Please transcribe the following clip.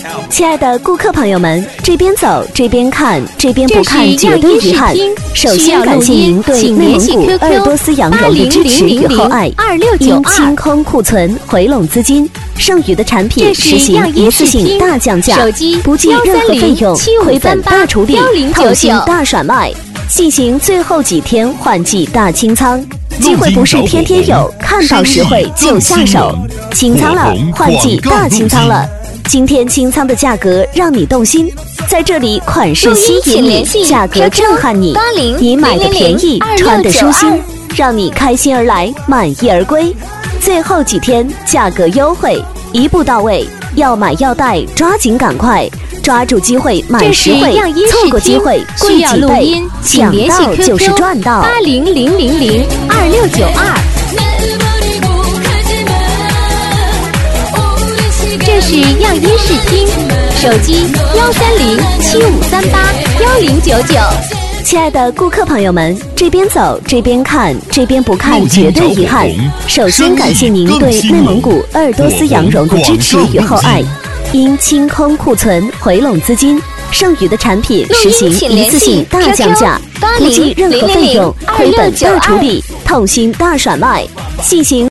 亲爱的顾客朋友们，这边走这边看，这边不看绝对遗憾。首先感谢您对内蒙古鄂尔多斯羊绒的支持与厚爱。因清空库存回笼资金，剩余的产品实行一次性大降价，不计任何费用，亏本大处理，套现大甩卖。进行最后几天换季大清仓，机会不是天天有，看到实惠就下手。清仓了，换季大清仓了。今天清仓的价格让你动心，在这里款式吸引你，价格震撼你，你买的便宜，穿的舒心，让你开心而来，满意而归。最后几天价格优惠，一步到位，要买要带，抓紧赶快，抓住机会买实惠，错过机会贵几倍，抢到就是赚到。 8000002692。这是样衣试听，手机13075381099。 亲爱的顾客朋友们，这边走这边看，这边不看绝对遗憾。首先感谢您对内蒙古鄂尔多斯羊绒的支持与厚爱。因清空库存回笼资金，剩余的产品实行一次性大降价，不计任何费用，亏本大处理，痛心大甩卖。进行